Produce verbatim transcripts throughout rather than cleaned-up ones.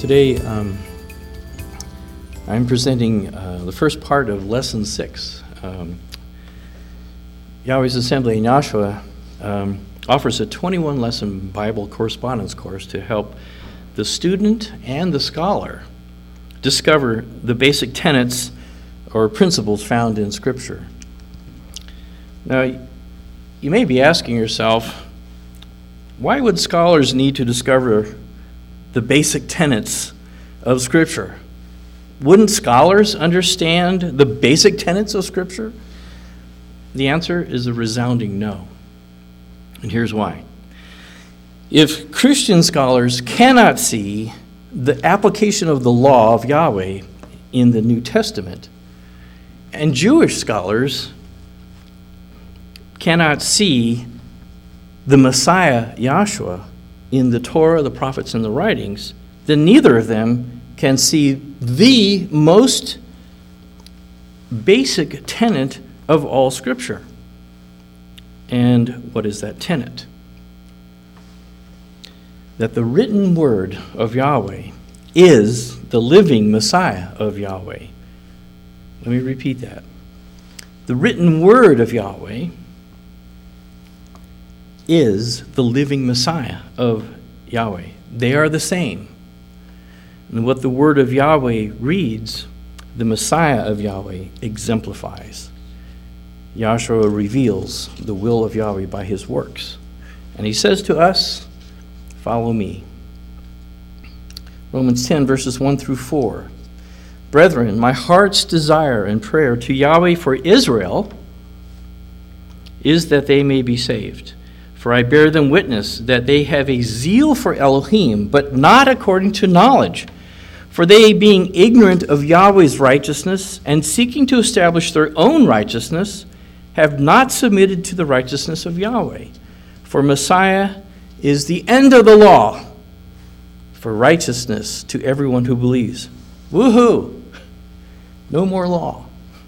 Today, um, I'm presenting uh, the first part of Lesson six. Um, Yahweh's Assembly in Yahshua um, offers a twenty-one lesson Bible correspondence course to help the student and the scholar discover the basic tenets or principles found in Scripture. Now, you may be asking yourself, why would scholars need to discover the basic tenets of Scripture? Wouldn't scholars understand the basic tenets of Scripture? The answer is a resounding no. And here's why. If Christian scholars cannot see the application of the law of Yahweh in the New Testament, and Jewish scholars cannot see the Messiah, Yahshua, in the Torah, the prophets, and the writings, then neither of them can see the most basic tenet of all Scripture. And what is that tenet? That the written word of Yahweh is the living Messiah of Yahweh. Let me repeat that. The written word of Yahweh is the living Messiah of Yahweh. They are the same. And what the word of Yahweh reads, the Messiah of Yahweh exemplifies. Yahshua reveals the will of Yahweh by his works. And he says to us, follow me. Romans ten, verses one through four. Brethren, my heart's desire and prayer to Yahweh for Israel is that they may be saved. For I bear them witness that they have a zeal for Elohim, but not according to knowledge. For they, being ignorant of Yahweh's righteousness and seeking to establish their own righteousness, have not submitted to the righteousness of Yahweh. For Messiah is the end of the law for righteousness to everyone who believes. Woohoo! No more law.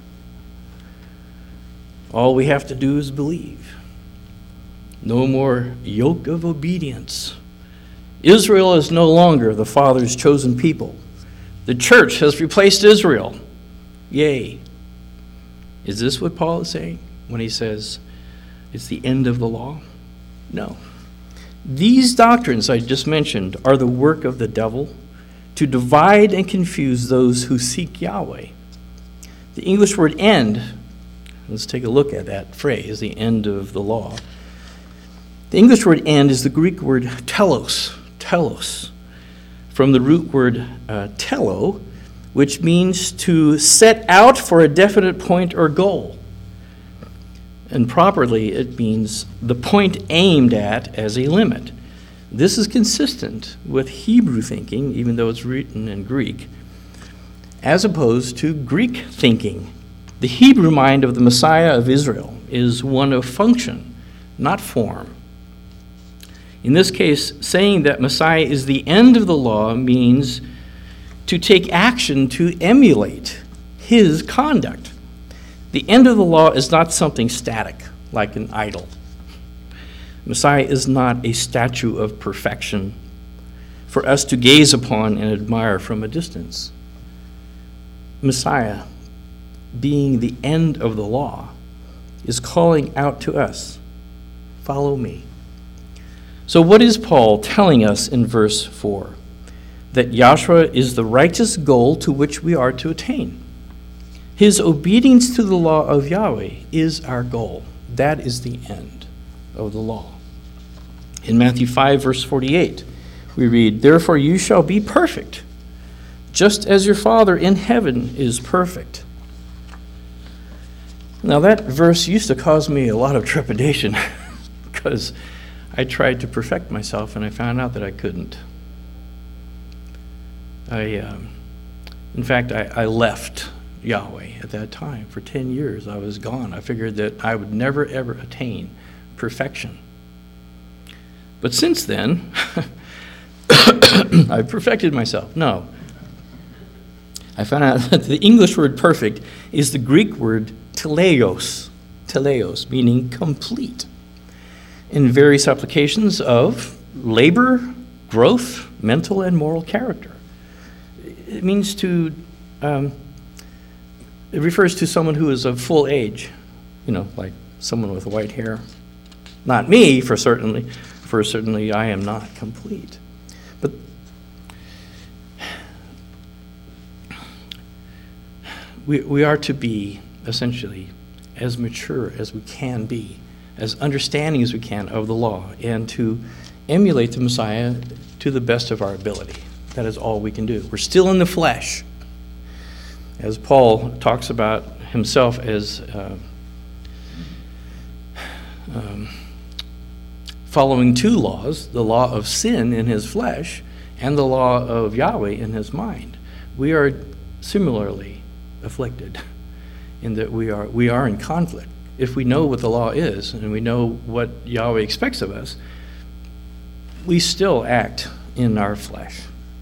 All we have to do is believe. No more yoke of obedience. Israel is no longer the Father's chosen people. The church has replaced Israel. Yay. Is this what Paul is saying when he says it's the end of the law? No. These doctrines I just mentioned are the work of the devil to divide and confuse those who seek Yahweh. The English word end, let's take a look at that phrase, the end of the law. The English word end is the Greek word telos, telos, from the root word uh, telo, which means to set out for a definite point or goal. And properly, it means the point aimed at as a limit. This is consistent with Hebrew thinking, even though it's written in Greek, as opposed to Greek thinking. The Hebrew mind of the Messiah of Israel is one of function, not form. In this case, saying that Messiah is the end of the law means to take action to emulate his conduct. The end of the law is not something static, like an idol. Messiah is not a statue of perfection for us to gaze upon and admire from a distance. Messiah, being the end of the law, is calling out to us, follow me. So what is Paul telling us in verse four? That Yahshua is the righteous goal to which we are to attain. His obedience to the law of Yahweh is our goal. That is the end of the law. In Matthew five, verse forty-eight, we read, therefore you shall be perfect, just as your Father in heaven is perfect. Now that verse used to cause me a lot of trepidation because I tried to perfect myself, and I found out that I couldn't. I, um, in fact, I, I left Yahweh at that time. For ten years, I was gone. I figured that I would never, ever attain perfection. But since then, I've perfected myself. No. I found out that the English word perfect is the Greek word teleios, teleios, meaning complete. In various applications of labor, growth, mental and moral character. it means to, um, it refers to someone who is of full age, you know, like someone with white hair. Not me, for certainly, for certainly I am not complete. But we, we are to be, essentially, as mature as we can be, as understanding as we can of the law, and to emulate the Messiah to the best of our ability. That is all we can do. We're still in the flesh. As Paul talks about himself as uh, um, following two laws, the law of sin in his flesh and the law of Yahweh in his mind. We are similarly afflicted in that we are we are in conflict. If we know what the law is and we know what Yahweh expects of us, we still act in our flesh.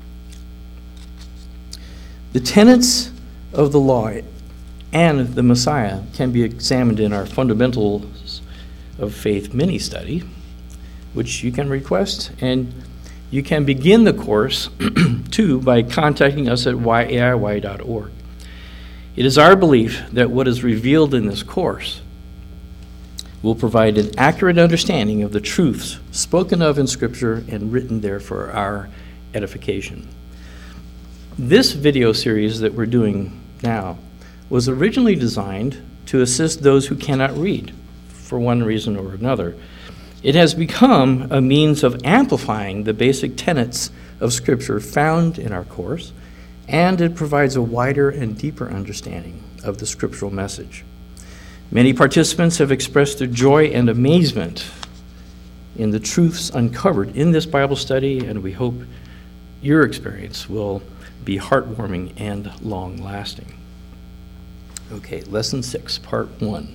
The tenets of the law and the Messiah can be examined in our Fundamentals of Faith mini-study, which you can request, and you can begin the course, too, by contacting us at y a i y dot org. It is our belief that what is revealed in this course will provide an accurate understanding of the truths spoken of in Scripture and written there for our edification. This video series that we're doing now was originally designed to assist those who cannot read for one reason or another. It has become a means of amplifying the basic tenets of Scripture found in our course, and it provides a wider and deeper understanding of the scriptural message. Many participants have expressed their joy and amazement in the truths uncovered in this Bible study, and we hope your experience will be heartwarming and long-lasting. Okay, Lesson six, Part one.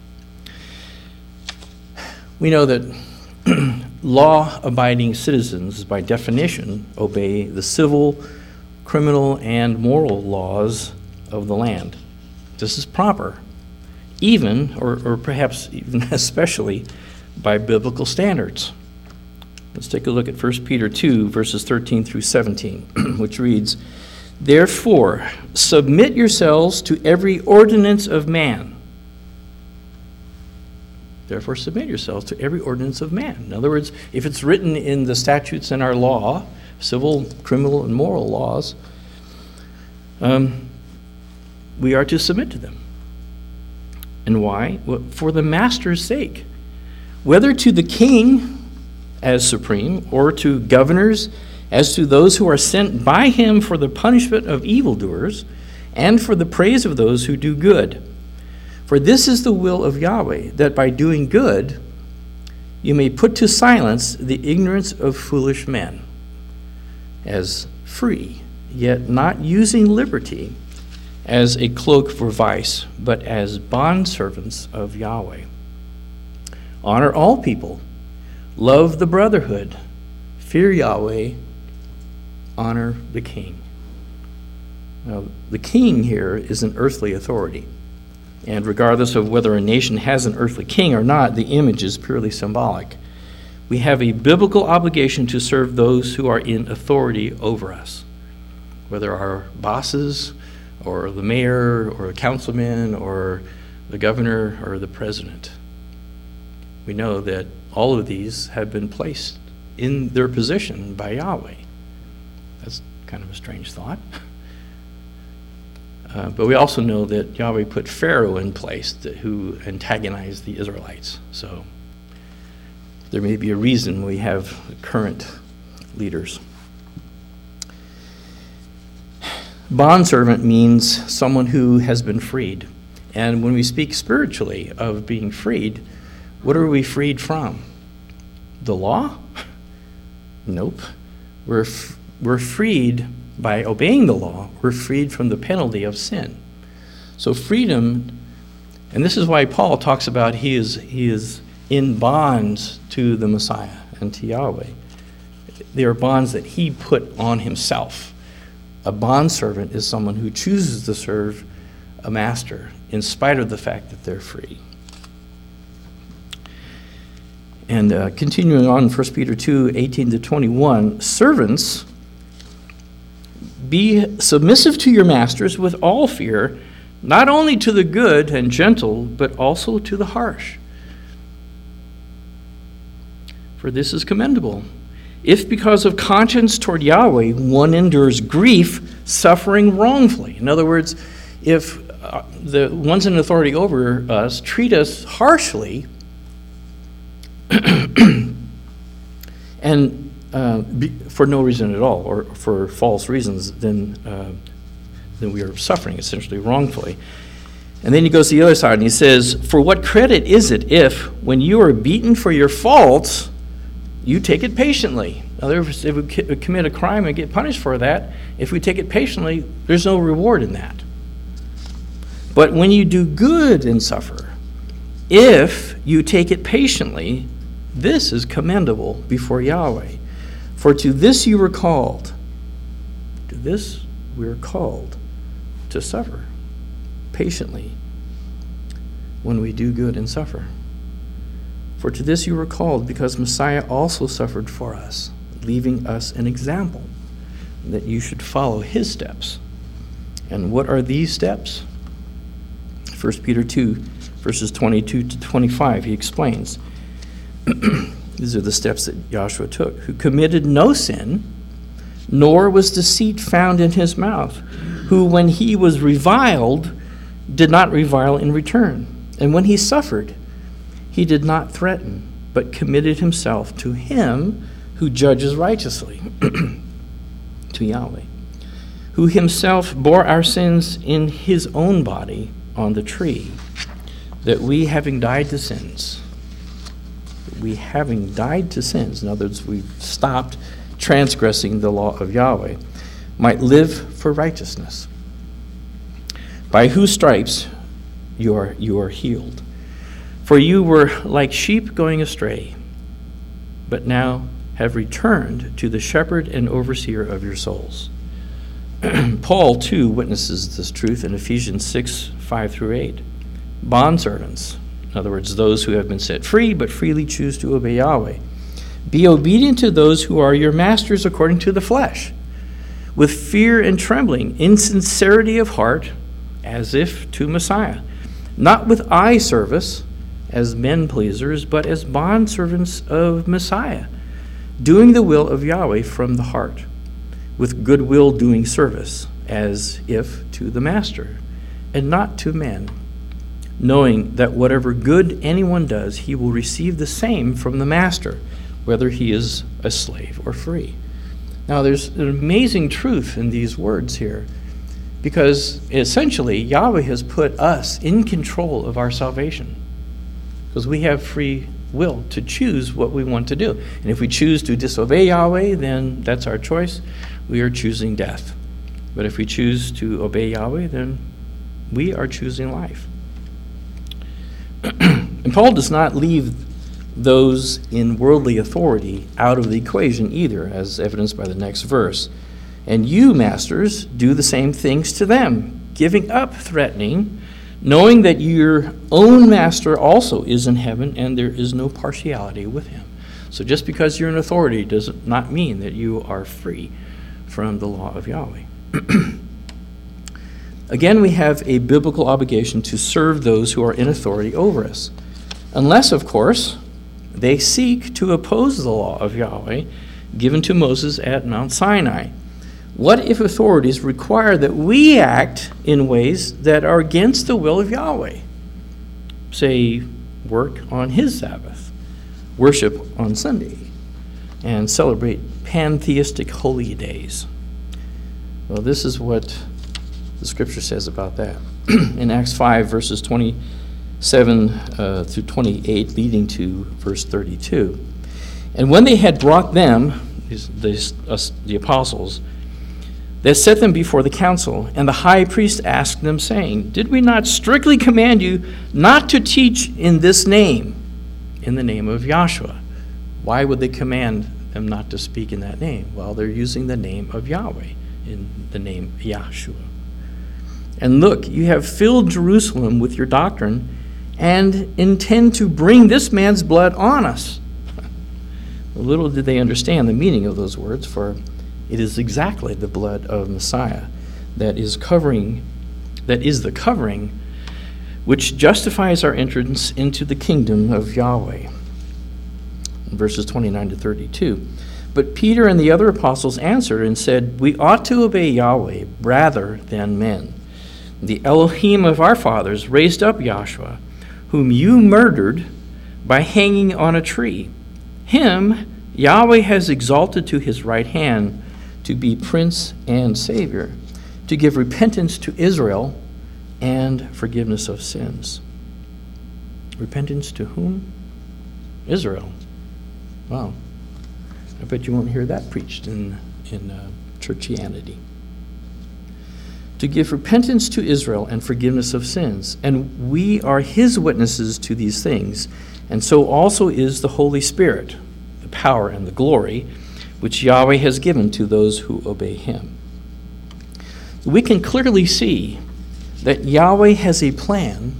We know that law-abiding citizens, by definition, obey the civil, criminal, and moral laws of the land. This is proper, even, or, or perhaps even especially, by biblical standards. Let's take a look at First Peter two, verses thirteen through seventeen, which reads, "Therefore, submit yourselves to every ordinance of man." Therefore, submit yourselves to every ordinance of man. In other words, if it's written in the statutes in our law, civil, criminal, and moral laws, um, we are to submit to them. And why? Well, for the master's sake, whether to the king as supreme, or to governors, as to those who are sent by him for the punishment of evildoers, and for the praise of those who do good. For this is the will of Yahweh, that by doing good you may put to silence the ignorance of foolish men, as free, yet not using liberty as a cloak for vice, but as bondservants of Yahweh. Honor all people, love the brotherhood, fear Yahweh, honor the king. Now, the king here is an earthly authority. And regardless of whether a nation has an earthly king or not, the image is purely symbolic. We have a biblical obligation to serve those who are in authority over us, whether our bosses or the mayor or a councilman or the governor or the president. We know that all of these have been placed in their position by Yahweh. That's kind of a strange thought. Uh, but we also know that Yahweh put Pharaoh in place that, who antagonized the Israelites. So there may be a reason we have current leaders. Bondservant means someone who has been freed. And when we speak spiritually of being freed, what are we freed from? The law? Nope. We're, f- we're freed by obeying the law. We're freed from the penalty of sin. So freedom, and this is why Paul talks about he is, he is in bonds to the Messiah and to Yahweh. They are bonds that he put on himself. A bondservant is someone who chooses to serve a master in spite of the fact that they're free. And uh, continuing on, First Peter two, eighteen to twenty-one, servants be submissive to your masters with all fear, not only to the good and gentle, but also to the harsh. For this is commendable. If because of conscience toward Yahweh one endures grief, suffering wrongfully. In other words, if uh, the ones in authority over us treat us harshly, and uh, be, for no reason at all, or for false reasons, then uh, then we are suffering essentially wrongfully. And then he goes to the other side and he says, "For what credit is it if, when you are beaten for your faults, you take it patiently?" In other words, if we commit a crime and get punished for that, if we take it patiently, there's no reward in that. But when you do good and suffer, if you take it patiently, this is commendable before Yahweh. For to this you were called. To this we are called, to suffer patiently when we do good and suffer. For to this you were called, because Messiah also suffered for us, leaving us an example that you should follow his steps. And what are these steps? First Peter two, verses twenty-two to twenty-five, he explains. These are the steps that Joshua took, who committed no sin, nor was deceit found in his mouth, who when he was reviled, did not revile in return. And when he suffered, he did not threaten, but committed himself to him who judges righteously, to Yahweh, who himself bore our sins in his own body on the tree, that we, having died to sins, we having died to sins, in other words, we've stopped transgressing the law of Yahweh, might live for righteousness, by whose stripes you are, you are healed. For you were like sheep going astray, but now have returned to the shepherd and overseer of your souls. Paul, too, witnesses this truth in Ephesians six, five through eight. Bondservants, in other words, those who have been set free but freely choose to obey Yahweh. Be obedient to those who are your masters according to the flesh, with fear and trembling, in sincerity of heart, as if to Messiah, not with eye service, as men pleasers, but as bondservants of Messiah, doing the will of Yahweh from the heart, with goodwill doing service, as if to the master, and not to men, knowing that whatever good anyone does, he will receive the same from the master, whether he is a slave or free. Now, there's an amazing truth in these words here, because essentially Yahweh has put us in control of our salvation, because we have free will to choose what we want to do. And if we choose to disobey Yahweh, then that's our choice. We are choosing death. But if we choose to obey Yahweh, then we are choosing life. And Paul does not leave those in worldly authority out of the equation either, as evidenced by the next verse. And you, masters, do the same things to them, giving up threatening, knowing that your own master also is in heaven, and there is no partiality with him. So just because you're in authority does not mean that you are free from the law of Yahweh. Again, we have a biblical obligation to serve those who are in authority over us, unless, of course, they seek to oppose the law of Yahweh given to Moses at Mount Sinai. What if authorities require that we act in ways that are against the will of Yahweh? Say, work on his Sabbath, worship on Sunday, and celebrate pantheistic holy days. Well, this is what the scripture says about that. In Acts five, verses twenty-seven uh, through twenty-eight, leading to verse thirty-two. And when they had brought them, these, these, us, the apostles, they set them before the council, and the high priest asked them, saying, Did we not strictly command you not to teach in this name, in the name of Yahshua? Why would they command them not to speak in that name? Well, they're using the name of Yahweh, in the name Yahshua. And look, you have filled Jerusalem with your doctrine, and intend to bring this man's blood on us. Little did they understand the meaning of those words, for It is exactly the blood of Messiah that is covering, that is the covering which justifies our entrance into the kingdom of Yahweh. Verses twenty-nine to thirty-two. But Peter and the other apostles answered and said, we ought to obey Yahweh rather than men. The Elohim of our fathers raised up Yahshua, whom you murdered by hanging on a tree. Him Yahweh has exalted to his right hand to be Prince and Savior, to give repentance to Israel and forgiveness of sins. Repentance to whom? Israel. Wow. I bet you won't hear that preached in, in uh, churchianity. To give repentance to Israel and forgiveness of sins. And we are his witnesses to these things, and so also is the Holy Spirit, the power and the glory, which Yahweh has given to those who obey him. We can clearly see that Yahweh has a plan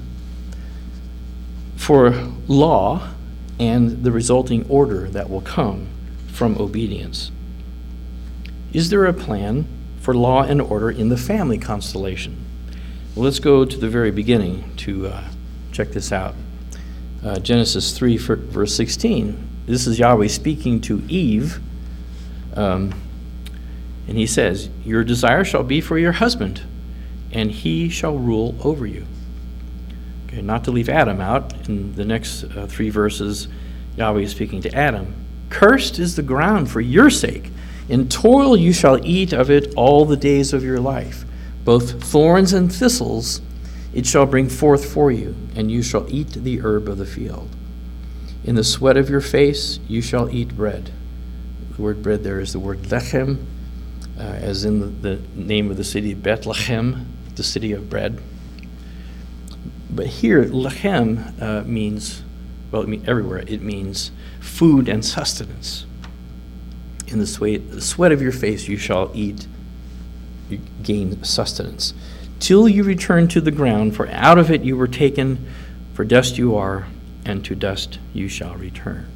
for law and the resulting order that will come from obedience. Is there a plan for law and order in the family constellation? Well, let's go to the very beginning to uh, check this out. Uh, Genesis three, verse sixteen. This is Yahweh speaking to Eve, um, and he says, your desire shall be for your husband, and he shall rule over you. Okay, not to leave Adam out, in the next uh, three verses, Yahweh is speaking to Adam. Cursed is the ground for your sake. In toil you shall eat of it all the days of your life. Both thorns and thistles it shall bring forth for you, and you shall eat the herb of the field. In the sweat of your face you shall eat bread. The word bread there is the word lechem, uh, as in the, the name of the city Bethlehem, the city of bread. But here, lechem uh, means, well, it means everywhere, it means food and sustenance. In the sweat, the sweat of your face you shall eat, you gain sustenance, till you return to the ground, for out of it you were taken, for dust you are, and to dust you shall return.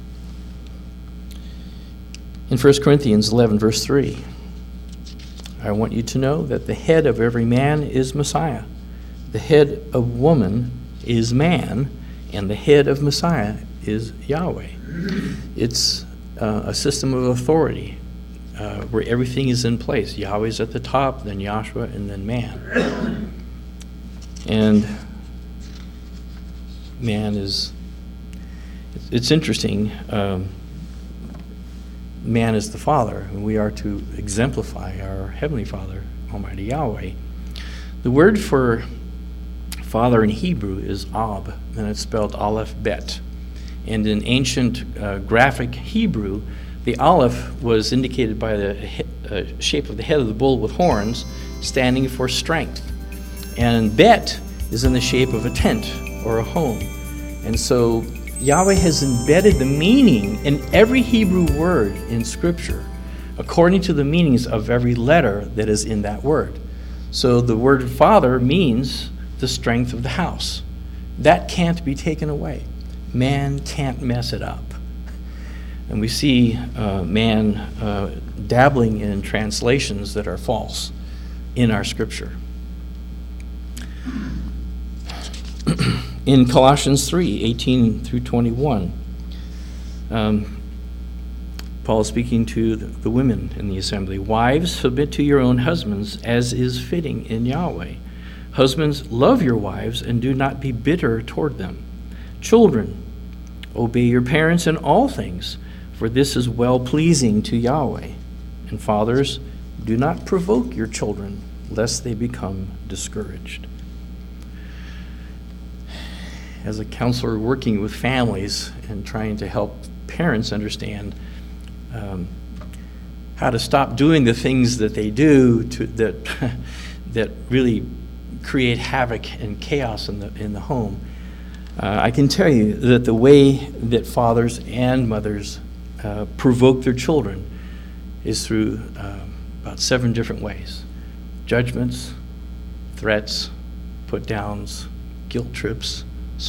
In First Corinthians eleven, verse three, I want you to know that the head of every man is Messiah. The head of woman is man, and the head of Messiah is Yahweh. It's uh, a system of authority uh, where everything is in place. Yahweh's at the top, then Yahshua, and then man. And man is, it's interesting, um, man is the Father, and we are to exemplify our Heavenly Father, Almighty Yahweh. The word for Father in Hebrew is Ab, and it's spelled Aleph Bet. And in ancient uh, graphic Hebrew, the Aleph was indicated by the he- uh, shape of the head of the bull with horns, standing for strength. And Bet is in the shape of a tent or a home. And so Yahweh has embedded the meaning in every Hebrew word in Scripture according to the meanings of every letter that is in that word. So the word Father means the strength of the house. That can't be taken away. Man can't mess it up. And we see uh, man uh, dabbling in translations that are false in our Scripture. In Colossians three, eighteen through twenty-one, um, Paul is speaking to the, the women in the assembly. Wives, submit to your own husbands as is fitting in Yahweh. Husbands, love your wives and do not be bitter toward them. Children, obey your parents in all things, for this is well-pleasing to Yahweh. And fathers, do not provoke your children, lest they become discouraged. As a counselor working with families and trying to help parents understand um, how to stop doing the things that they do to, that that really create havoc and chaos in the in the home, uh, I can tell you that the way that fathers and mothers uh, provoke their children is through uh, about seven different ways: judgments, threats, put-downs, guilt trips,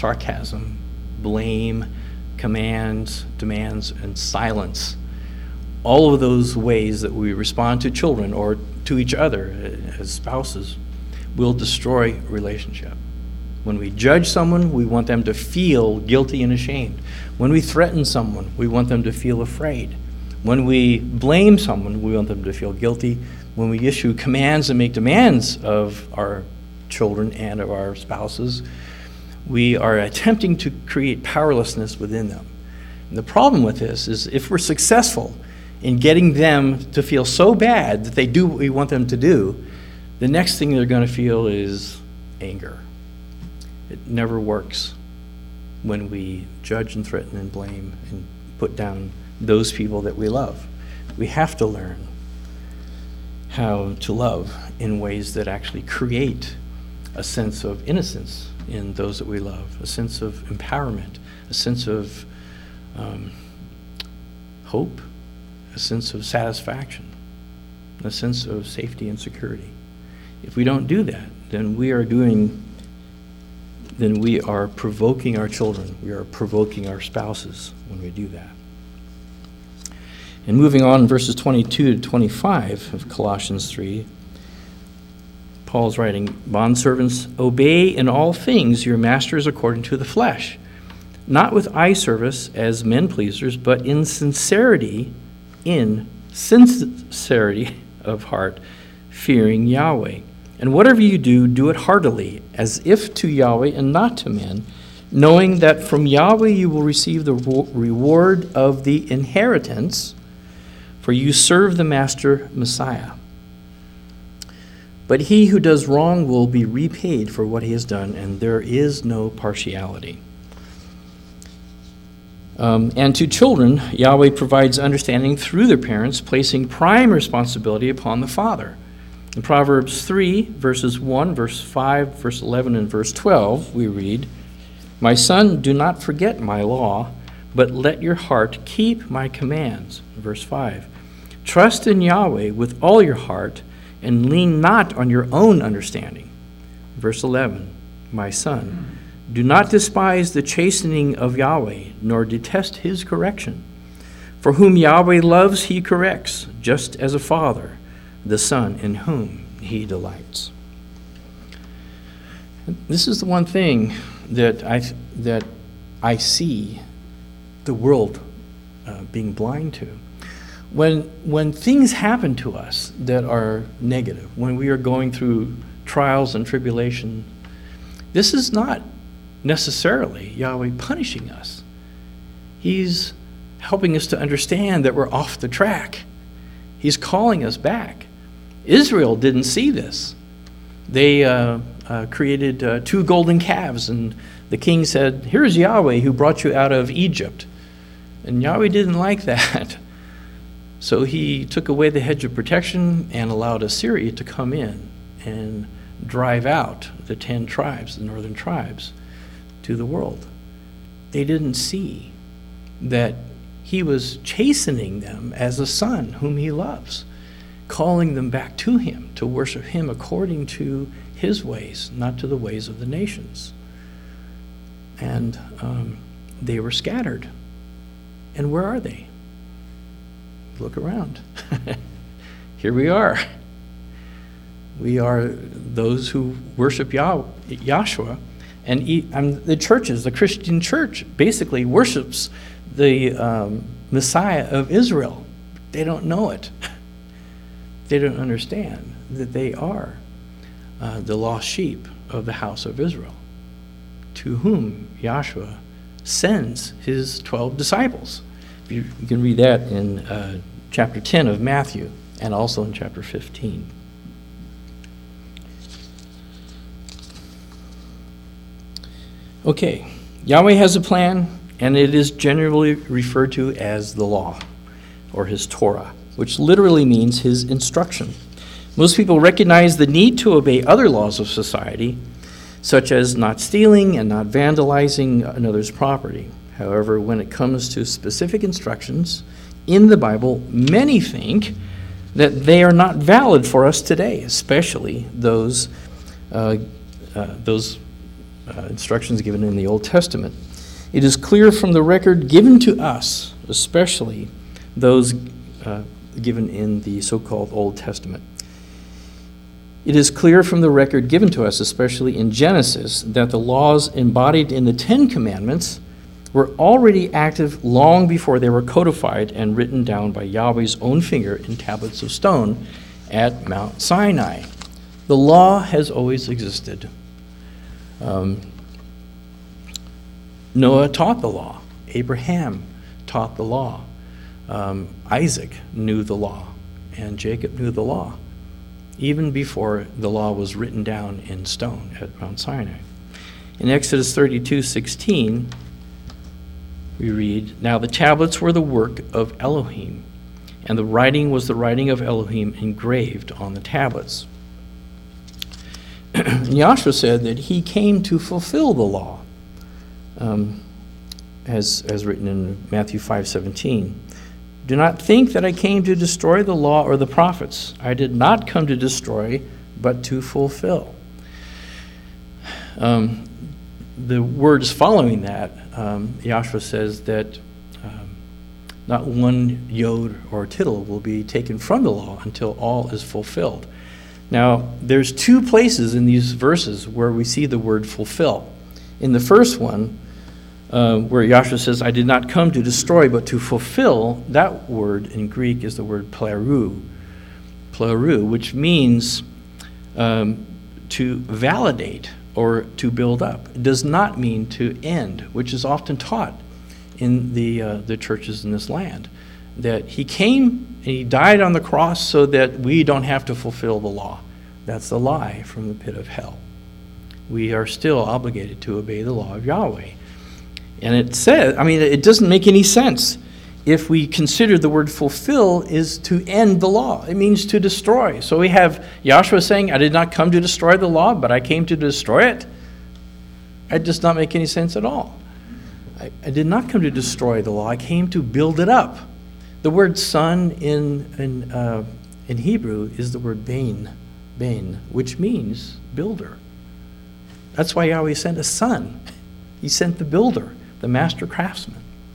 sarcasm, blame, commands, demands, and silence. all of those ways that we respond to children or to each other as spouses will destroy relationship. When we judge someone, we want them to feel guilty and ashamed. When we threaten someone, we want them to feel afraid. When we blame someone, we want them to feel guilty. When we issue commands and make demands of our children and of our spouses, we are attempting to create powerlessness within them. And the problem with this is if we're successful in getting them to feel so bad that they do what we want them to do, the next thing they're going to feel is anger. It never works when we judge and threaten and blame and put down those people that we love. We have to learn how to love in ways that actually create a sense of innocence in those that we love, a sense of empowerment, a sense of um, hope, a sense of satisfaction, a sense of safety and security. If we don't do that, then we are doing, then we are provoking our children. We are provoking our spouses when we do that. And moving on in verses twenty-two to twenty-five of Colossians three, Paul's writing, "Bondservants, obey in all things your masters according to the flesh, not with eye service as men pleasers, but in sincerity, in sincerity of heart, fearing Yahweh. And whatever you do, do it heartily, as if to Yahweh and not to men, knowing that from Yahweh you will receive the reward of the inheritance, for you serve the Master Messiah. But he who does wrong will be repaid for what he has done, and there is no partiality." Um, and to children, Yahweh provides understanding through their parents, placing prime responsibility upon the father. In Proverbs three, verses one, verse five, verse eleven, and verse twelve, we read, "My son, do not forget my law, but let your heart keep my commands." Verse five, "Trust in Yahweh with all your heart, and lean not on your own understanding." Verse eleven, "My son, do not despise the chastening of Yahweh, nor detest his correction. For whom Yahweh loves, he corrects, just as a father, the son in whom he delights." This is the one thing that I that I see the world uh, being blind to. When when things happen to us that are negative, when we are going through trials and tribulation, this is not necessarily Yahweh punishing us. He's helping us to understand that we're off the track. He's calling us back. Israel didn't see this. They uh, uh, created uh, two golden calves, and the king said, "Here's Yahweh who brought you out of Egypt." And Yahweh didn't like that. So he took away the hedge of protection and allowed Assyria to come in and drive out the ten tribes, the northern tribes, to the world. They didn't see that he was chastening them as a son whom he loves, calling them back to him to worship him according to his ways, not to the ways of the nations. And um, they were scattered. And where are they? Look around. Here we are. We are those who worship Yah- Yahshua. And he, um, the churches, the Christian church, basically worships the um, Messiah of Israel. They don't know it. They don't understand that they are uh, the lost sheep of the house of Israel, to whom Yahshua sends his twelve disciples. You, you can read that in uh, chapter ten of Matthew and also in chapter fifteen. Okay, Yahweh has a plan, and it is generally referred to as the law, or his Torah, which literally means his instruction. Most people recognize the need to obey other laws of society, such as not stealing and not vandalizing another's property. However, when it comes to specific instructions in the Bible, many think that they are not valid for us today, especially those uh, uh, those uh, instructions given in the Old Testament. It is clear from the record given to us, especially those uh, given in the so-called Old Testament. It is clear from the record given to us, especially in Genesis, that the laws embodied in the Ten Commandments were already active long before they were codified and written down by Yahweh's own finger in tablets of stone at Mount Sinai. The law has always existed. Um, Noah taught the law. Abraham taught the law. Um, Isaac knew the law, and Jacob knew the law, even before the law was written down in stone at Mount Sinai. In Exodus thirty-two sixteen, we read, "Now the tablets were the work of Elohim, and the writing was the writing of Elohim engraved on the tablets." And Yahshua said that he came to fulfill the law, um, as, as written in Matthew five seventeen. "Do not think that I came to destroy the law or the prophets. I did not come to destroy, but to fulfill." Um, the words following that, um, Yahshua says that um, not one yod or tittle will be taken from the law until all is fulfilled. Now, there's two places in these verses where we see the word fulfill. In the first one, uh, where Yahshua says, "I did not come to destroy, but to fulfill," that word in Greek is the word plerou, plerou, which means um, to validate or to build up. It does not mean to end, which is often taught in the uh, the churches in this land, that he came and he died on the cross so that we don't have to fulfill the law. That's a lie from the pit of hell. We are still obligated to obey the law of Yahweh. And it says, I mean, it doesn't make any sense if we consider the word fulfill is to end the law. It means to destroy. So we have Yahshua saying, "I did not come to destroy the law, but I came to destroy it." It does not make any sense at all. I, I did not come to destroy the law. I came to build it up. The word son in in, uh, in Hebrew is the word bain, bain, which means builder. That's why Yahweh sent a son. He sent the builder, the master craftsman.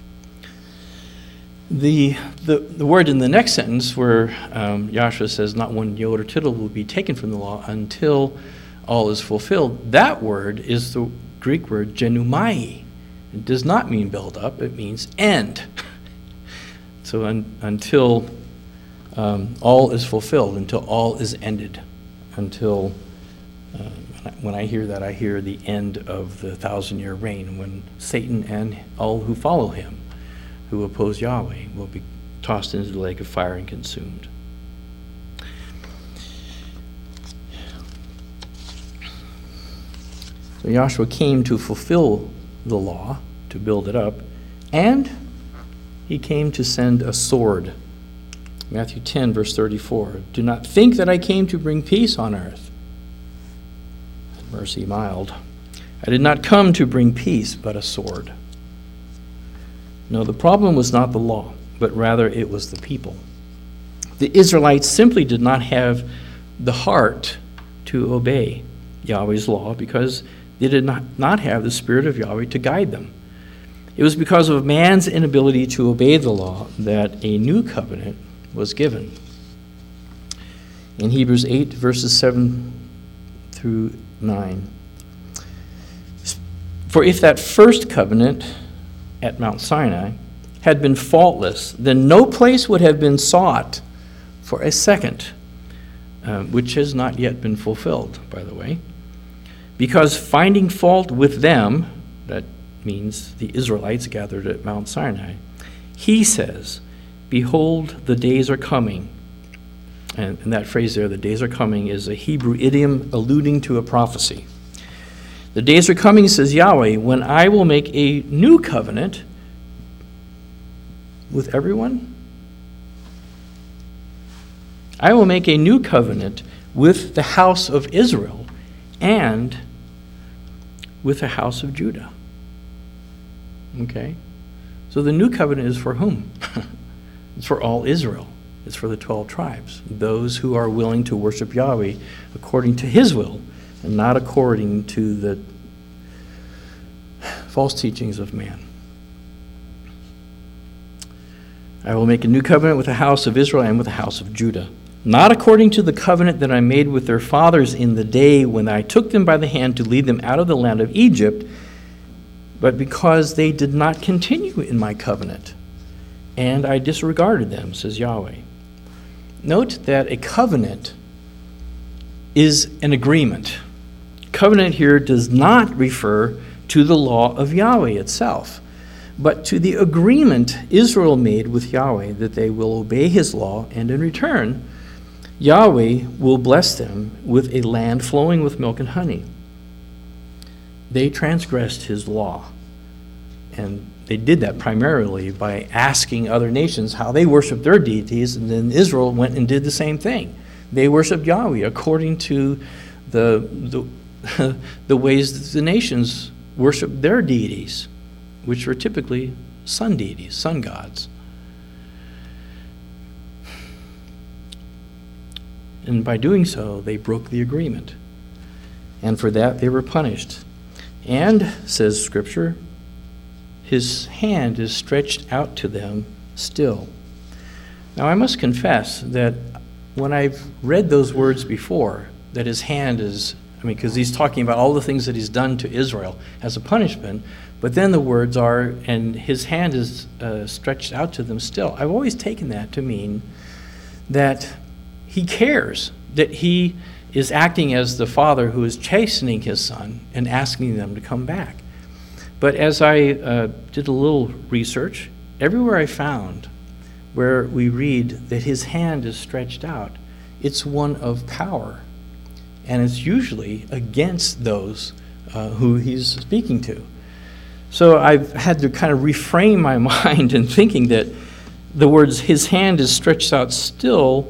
The, the, the word in the next sentence where um, Yahshua says, "Not one yod or tittle will be taken from the law until all is fulfilled," that word is the Greek word genumai. It does not mean build up, it means end. So un, until um, all is fulfilled, until all is ended, until, uh, when, I, when I hear that, I hear the end of the thousand-year reign, when Satan and all who follow him, who oppose Yahweh, will be tossed into the lake of fire and consumed. So Yahshua came to fulfill the law, to build it up, and he came to send a sword. Matthew ten, verse thirty-four. "Do not think that I came to bring peace on earth. Mercy mild. I did not come to bring peace, but a sword." No, the problem was not the law, but rather it was the people. The Israelites simply did not have the heart to obey Yahweh's law because they did not, not have the Spirit of Yahweh to guide them. It was because of man's inability to obey the law that a new covenant was given. In Hebrews eight, verses seven through nine. "For if that first covenant at Mount Sinai had been faultless, then no place would have been sought for a second," uh, which has not yet been fulfilled, by the way. "Because finding fault with them," that means the Israelites gathered at Mount Sinai, "he says, behold, the days are coming." And, and that phrase there, "the days are coming," is a Hebrew idiom alluding to a prophecy. "The days are coming, says Yahweh, when I will make a new covenant with everyone. I will make a new covenant with the house of Israel and with the house of Judah." Okay? So the new covenant is for whom? It's for all Israel. It's for the twelve tribes, those who are willing to worship Yahweh according to his will and not according to the false teachings of man. I will make a new covenant with the house of Israel and with the house of Judah, not according to the covenant that I made with their fathers in the day when I took them by the hand to lead them out of the land of Egypt, but because they did not continue in my covenant, and I disregarded them, says Yahweh. Note that a covenant is an agreement. Covenant here does not refer to the law of Yahweh itself, but to the agreement Israel made with Yahweh that they will obey his law, and in return, Yahweh will bless them with a land flowing with milk and honey. They transgressed his law, and they did that primarily by asking other nations how they worshiped their deities, and then Israel went and did the same thing. They worshiped Yahweh according to the, the, the ways that the nations worshiped their deities, which were typically sun deities, sun gods. And by doing so, they broke the agreement. And for that, they were punished. And, says Scripture, his hand is stretched out to them still. Now, I must confess that when I've read those words before, that his hand is, I mean, because he's talking about all the things that he's done to Israel as a punishment, but then the words are, and his hand is uh, stretched out to them still. I've always taken that to mean that he cares, that he is acting as the father who is chastening his son and asking them to come back. But as I uh, did a little research, everywhere I found where we read that his hand is stretched out, it's one of power. And it's usually against those uh, who he's speaking to. So I've had to kind of reframe my mind in thinking that the words, his hand is stretched out still,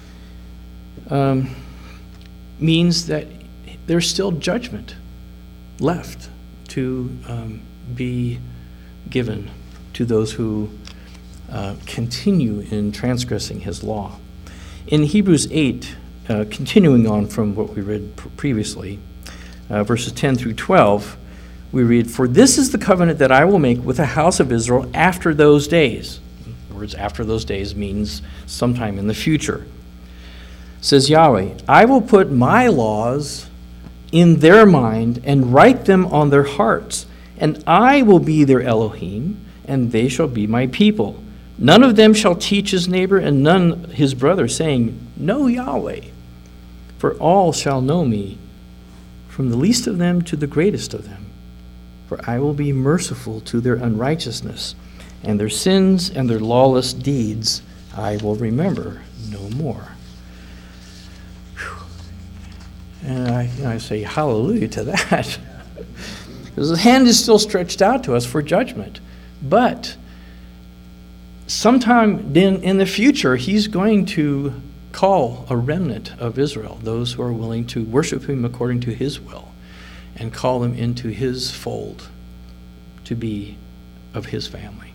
um, means that there's still judgment left to um, be given to those who uh, continue in transgressing his law. In Hebrews eight, uh, continuing on from what we read pr- previously, uh, verses ten through twelve, we read, "For this is the covenant that I will make with the house of Israel after those days." The words after those days means sometime in the future. Says Yahweh, "I will put my laws in their mind and write them on their hearts, and I will be their Elohim, and they shall be my people. None of them shall teach his neighbor and none his brother, saying, Know Yahweh. For all shall know me, from the least of them to the greatest of them. For I will be merciful to their unrighteousness, and their sins and their lawless deeds I will remember no more." And I, you know, I say hallelujah to that. Because the hand is still stretched out to us for judgment. But sometime in, in the future, he's going to call a remnant of Israel, those who are willing to worship him according to his will, and call them into his fold to be of his family.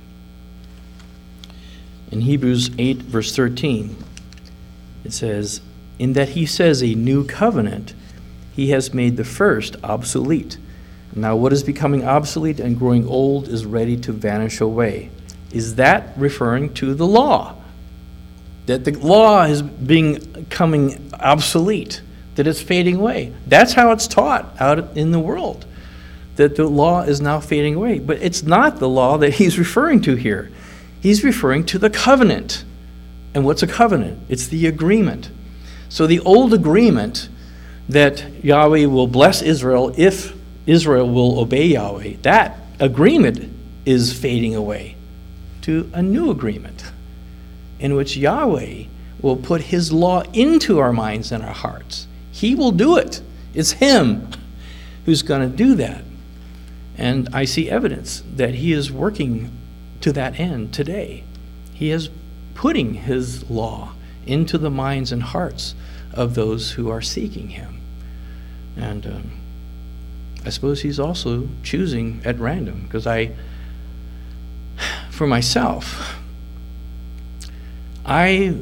In Hebrews eight, verse thirteen, it says, "In that he says a new covenant, he has made the first obsolete. Now what is becoming obsolete and growing old is ready to vanish away." Is that referring to the law? That the law is becoming obsolete, that it's fading away. That's how it's taught out in the world, that the law is now fading away. But it's not the law that he's referring to here. He's referring to the covenant. And what's a covenant? It's the agreement. So the old agreement that Yahweh will bless Israel if Israel will obey Yahweh, that agreement is fading away to a new agreement in which Yahweh will put his law into our minds and our hearts. He will do it. It's him who's going to do that. And I see evidence that he is working to that end today. He is putting his law into the minds and hearts of those who are seeking him. And um, I suppose he's also choosing at random, because I, for myself, I,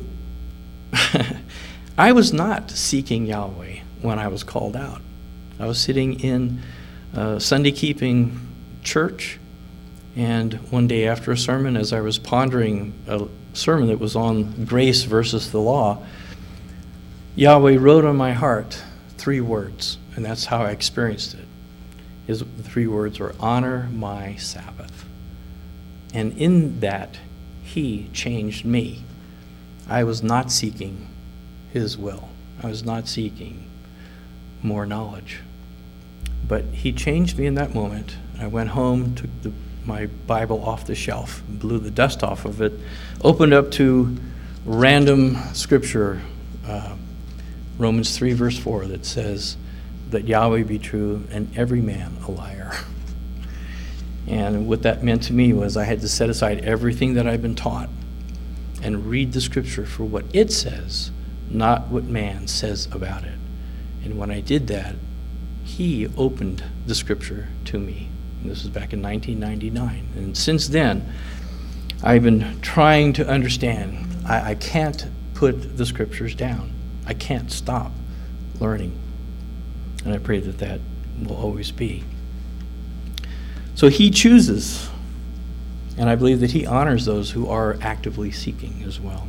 I was not seeking Yahweh when I was called out. I was sitting in a Sunday keeping church, And one day after a sermon, as I was pondering a sermon that was on grace versus the law, Yahweh wrote on my heart three words, and that's how I experienced it. His the three words were, honor my Sabbath. And in that, he changed me. I was not seeking his will. I was not seeking more knowledge. But he changed me in that moment. I went home, took the, my Bible off the shelf, blew the dust off of it, opened up to random scripture, uh, Romans three, verse four, that says that Yahweh be true and every man a liar. And what that meant to me was I had to set aside everything that I'd been taught and read the scripture for what it says, not what man says about it. And when I did that, he opened the scripture to me. And this was back in nineteen ninety-nine. And since then, I've been trying to understand. I, I can't put the scriptures down. I can't stop learning. And I pray that that will always be. So he chooses, and I believe that he honors those who are actively seeking as well.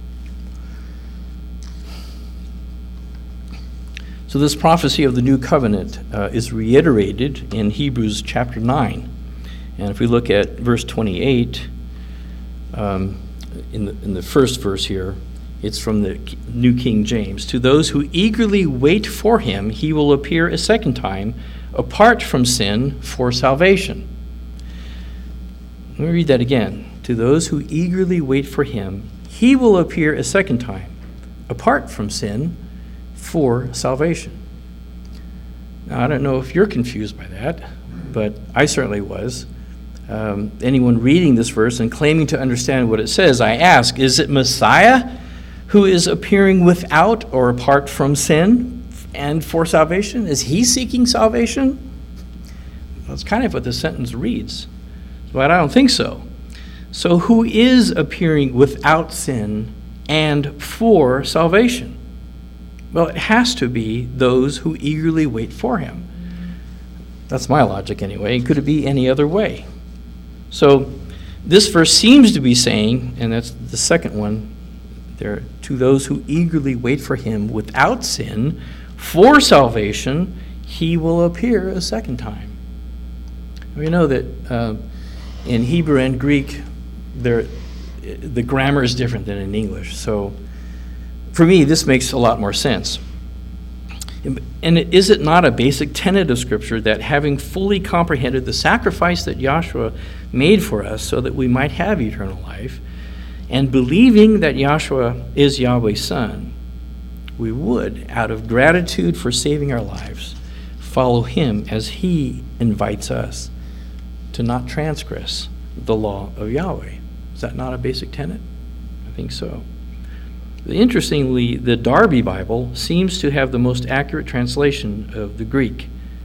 So this prophecy of the new covenant uh, is reiterated in Hebrews chapter nine. And if we look at verse twenty-eight, um, in the, in the first verse here, it's from the New King James. To those who eagerly wait for him, he will appear a second time, apart from sin, for salvation. Let me read that again. To those who eagerly wait for him, he will appear a second time, apart from sin, for salvation. Now, I don't know if you're confused by that, but I certainly was. Um, anyone reading this verse and claiming to understand what it says, I ask, is it Messiah who is appearing without or apart from sin and for salvation? Is he seeking salvation? Well, that's kind of what the sentence reads, but I don't think so. So who is appearing without sin and for salvation? Well, it has to be those who eagerly wait for him. That's my logic anyway. Could it be any other way? So this verse seems to be saying, and that's the second one there, to those who eagerly wait for him without sin, for salvation, he will appear a second time. We know that uh, in Hebrew and Greek, there, the grammar is different than in English. So for me, this makes a lot more sense. And is it not a basic tenet of Scripture that having fully comprehended the sacrifice that Yahshua made for us so that we might have eternal life, and believing that Yahshua is Yahweh's Son, we would, out of gratitude for saving our lives, follow him as he invites us to not transgress the law of Yahweh. Is that not a basic tenet? I think so. Interestingly, the Darby Bible seems to have the most accurate translation of the Greek.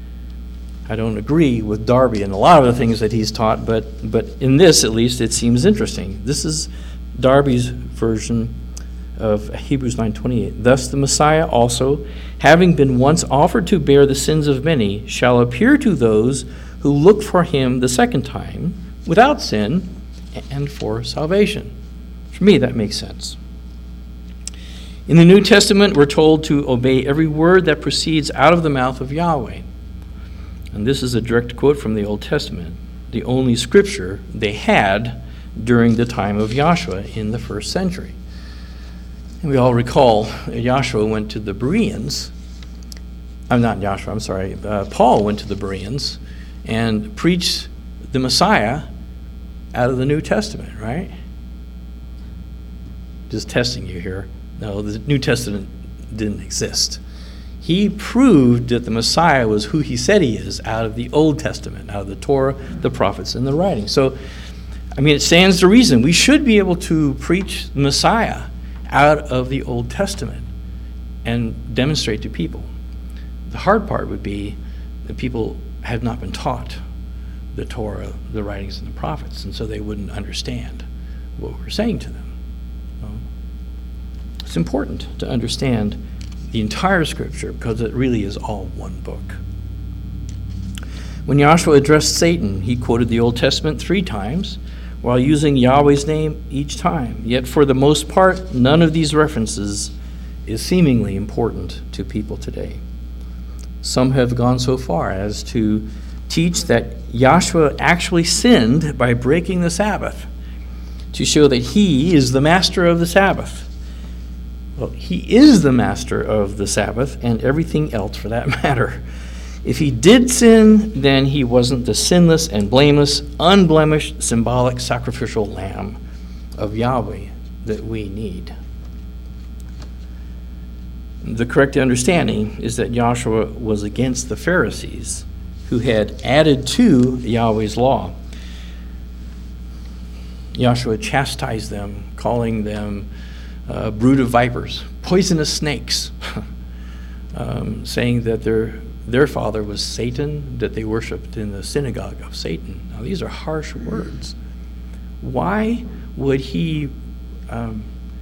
I don't agree with Darby in a lot of the things that he's taught, but, but in this, at least, it seems interesting. This is Darby's version of Hebrews nine twenty-eight. Thus the Messiah also, having been once offered to bear the sins of many, shall appear to those who look for him the second time, without sin, and for salvation. For me, that makes sense. In the New Testament, we're told to obey every word that proceeds out of the mouth of Yahweh. And this is a direct quote from the Old Testament, the only scripture they had during the time of Yahshua in the first century. And we all recall Yahshua went to the Bereans. I'm not Yahshua, I'm sorry. Uh, Paul went to the Bereans and preached the Messiah out of the New Testament, right? Just testing you here. No, the New Testament didn't exist. He proved that the Messiah was who he said he is out of the Old Testament, out of the Torah, the prophets, and the writings. So, I mean, it stands to reason we should be able to preach the Messiah out of the Old Testament and demonstrate to people. The hard part would be that people have not been taught the Torah, the writings, and the prophets, and so they wouldn't understand what we're saying to them. It's important to understand the entire Scripture because it really is all one book. When Joshua addressed Satan, he quoted the Old Testament three times while using Yahweh's name each time. Yet for the most part, none of these references is seemingly important to people today. Some have gone so far as to teach that Joshua actually sinned by breaking the Sabbath to show that he is the master of the Sabbath. Well, he is the master of the Sabbath and everything else for that matter. If he did sin, then he wasn't the sinless and blameless, unblemished, symbolic, sacrificial lamb of Yahweh that we need. The correct understanding is that Joshua was against the Pharisees who had added to Yahweh's law. Joshua chastised them, calling them a brood of vipers, poisonous snakes, um, saying that their their father was Satan, that they worshiped in the synagogue of Satan. Now, these are harsh words. Why would he um,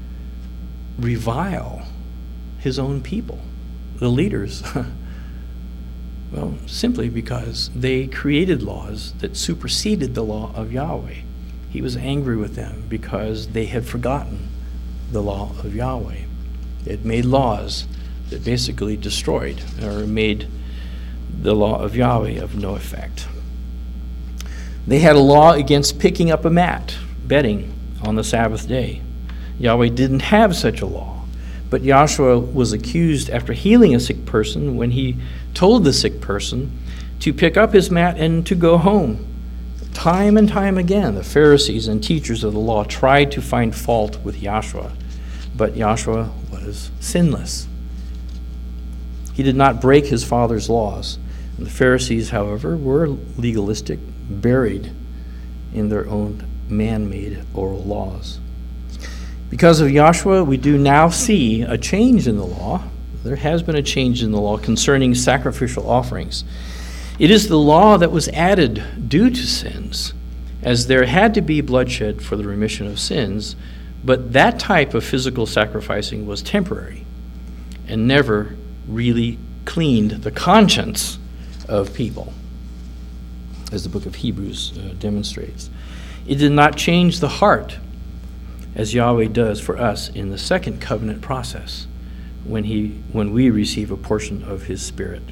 revile his own people, the leaders? Well, simply because they created laws that superseded the law of Yahweh. He was angry with them because they had forgotten the law of Yahweh. They had made laws that basically destroyed or made the law of Yahweh of no effect. They had a law against picking up a mat, bedding, on the Sabbath day. Yahweh didn't have such a law, but Joshua was accused after healing a sick person when he told the sick person to pick up his mat and to go home. Time and time again, the Pharisees and teachers of the law tried to find fault with Joshua, but Joshua was sinless. He did not break his father's laws. And the Pharisees, however, were legalistic, buried in their own man-made oral laws. Because of Joshua, we do now see a change in the law. There has been a change in the law concerning sacrificial offerings. It is the law that was added due to sins, as there had to be bloodshed for the remission of sins, but that type of physical sacrificing was temporary and never really cleaned the conscience of people, as the book of Hebrews uh, demonstrates. It did not change the heart, as Yahweh does for us in the second covenant process, when he when we receive a portion of his Spirit.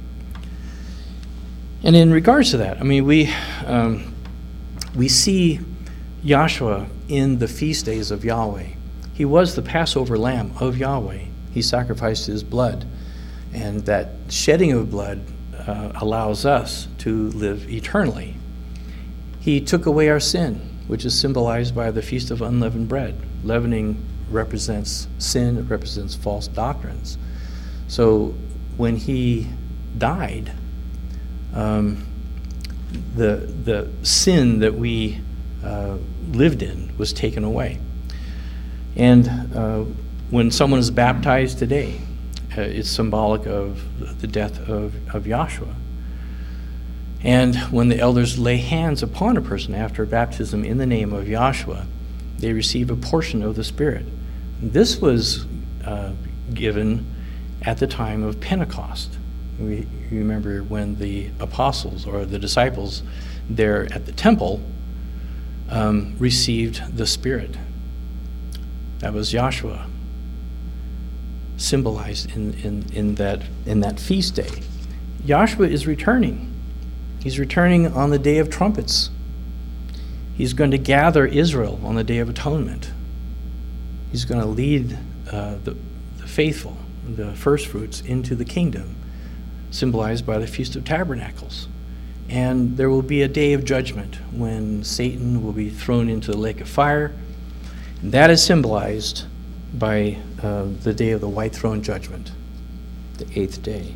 And in regards to that, I mean, we um, we see Joshua in the feast days of Yahweh. He was the Passover lamb of Yahweh. He sacrificed his blood, and that shedding of blood uh, allows us to live eternally. He took away our sin, which is symbolized by the Feast of Unleavened Bread. Leavening represents sin, it represents false doctrines. So when he died, um, the, the sin that we uh, lived in was taken away. And uh, when someone is baptized today, uh, it's symbolic of the death of, of Joshua. And when the elders lay hands upon a person after baptism in the name of Joshua, they receive a portion of the Spirit. This was uh, given at the time of Pentecost. We remember when the apostles or the disciples there at the temple um, received the Spirit. That was Joshua, symbolized in, in, in, that, in that feast day. Joshua is returning. He's returning on the Day of Trumpets. He's going to gather Israel on the Day of Atonement. He's going to lead uh, the, the faithful, the first fruits, into the kingdom, symbolized by the Feast of Tabernacles. And there will be a day of judgment when Satan will be thrown into the lake of fire. And that is symbolized by uh, the day of the white throne judgment, the eighth day.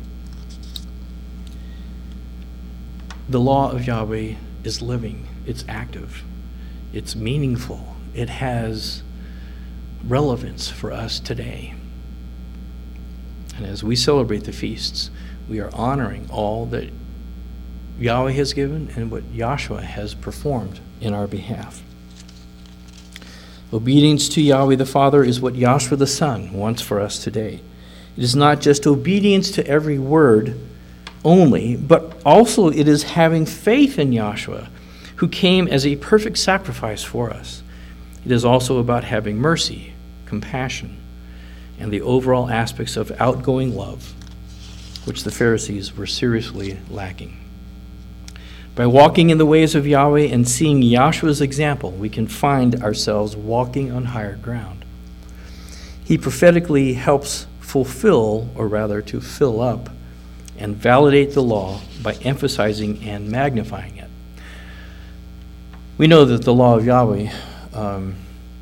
The law of Yahweh is living, it's active, it's meaningful, it has relevance for us today. And as we celebrate the feasts, we are honoring all that Yahweh has given and what Joshua has performed in our behalf. Obedience to Yahweh the Father is what Joshua the Son wants for us today. It is not just obedience to every word only, but also it is having faith in Yahshua, who came as a perfect sacrifice for us. It is also about having mercy, compassion, and the overall aspects of outgoing love, which the Pharisees were seriously lacking. By walking in the ways of Yahweh and seeing Yahshua's example, we can find ourselves walking on higher ground. He prophetically helps fulfill, or rather to fill up, and validate the law by emphasizing and magnifying it. We know that the law of Yahweh um,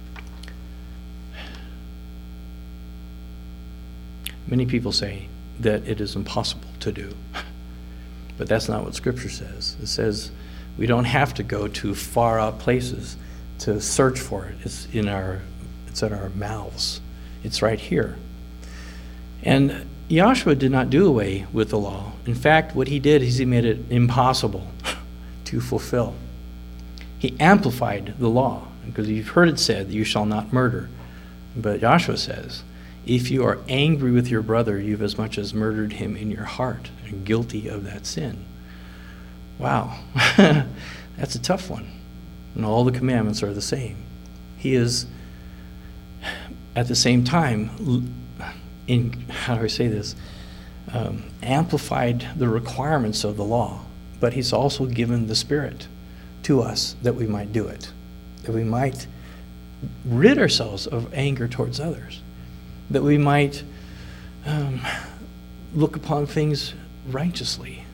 many people say that it is impossible to do. But that's not what Scripture says. It says we don't have to go to far out places to search for it. It's in our, it's in our mouths. It's right here. And Yahshua did not do away with the law. In fact, what he did is he made it impossible to fulfill. He amplified the law, because you've heard it said that you shall not murder. But Yahshua says, if you are angry with your brother, you've as much as murdered him in your heart and guilty of that sin. Wow, that's a tough one. And all the commandments are the same. He is, at the same time, in, how do I say this, um, amplified the requirements of the law, but he's also given the Spirit to us that we might do it, that we might rid ourselves of anger towards others, that we might um, look upon things righteously.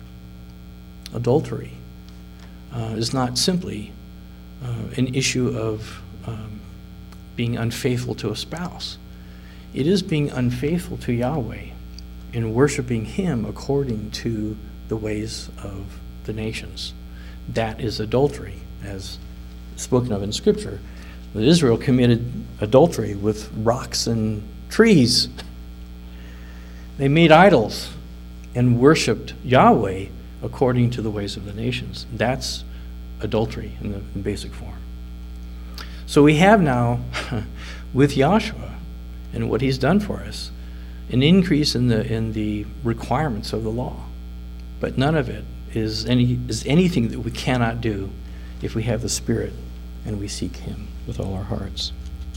Adultery uh, is not simply uh, an issue of um, being unfaithful to a spouse. It is being unfaithful to Yahweh in worshiping Him according to the ways of the nations. That is adultery, as spoken of in Scripture. That Israel committed adultery with rocks and trees. They made idols and worshipped Yahweh according to the ways of the nations. That's adultery in the in basic form. So we have now, with Yahshua and what He's done for us, an increase in the in the requirements of the law. But none of it is any is anything that we cannot do if we have the Spirit and we seek Him with all our hearts.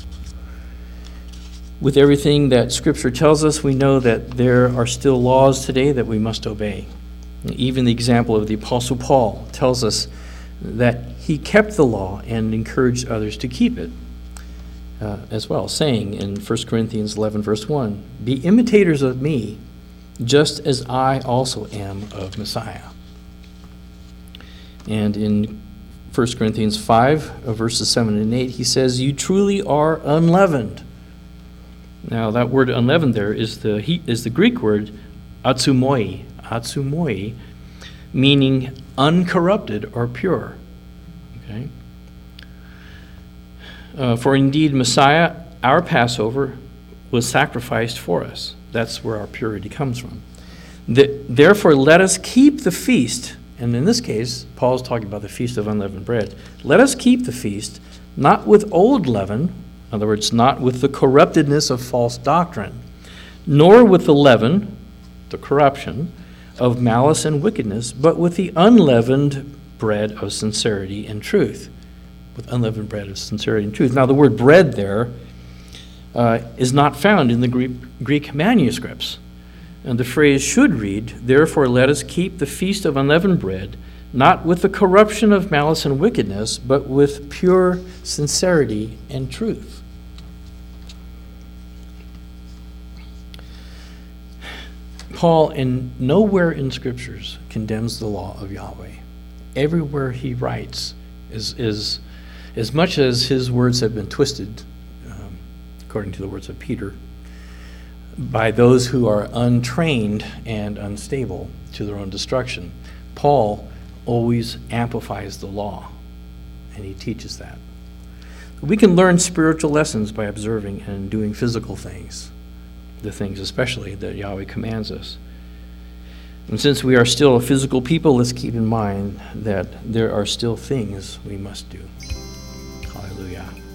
With everything that Scripture tells us, we know that there are still laws today that we must obey. Even the example of the Apostle Paul tells us that he kept the law and encouraged others to keep it uh, as well, saying in First Corinthians eleven, verse one, "Be imitators of me, just as I also am of Messiah." And in First Corinthians five, verses seven and eight, he says, "You truly are unleavened." Now, that word unleavened there is the he, is the Greek word atsumoi, atsumoi, meaning uncorrupted or pure. Okay. Uh, for indeed, Messiah, our Passover, was sacrificed for us. That's where our purity comes from. The, therefore, let us keep the feast. And in this case, Paul's talking about the Feast of Unleavened Bread. Let us keep the feast, not with old leaven, in other words, not with the corruptedness of false doctrine, nor with the leaven, the corruption, of malice and wickedness, but with the unleavened bread of sincerity and truth. With unleavened bread of sincerity and truth. Now, the word bread there uh, is not found in the Greek, Greek manuscripts. And the phrase should read, "Therefore let us keep the feast of unleavened bread, not with the corruption of malice and wickedness, but with pure sincerity and truth." Paul, in nowhere in Scriptures, condemns the law of Yahweh. Everywhere he writes is, is as much as his words have been twisted, um, according to the words of Peter, by those who are untrained and unstable to their own destruction, Paul always amplifies the law, and he teaches that. We can learn spiritual lessons by observing and doing physical things, the things especially that Yahweh commands us. And since we are still a physical people, let's keep in mind that there are still things we must do. Hallelujah.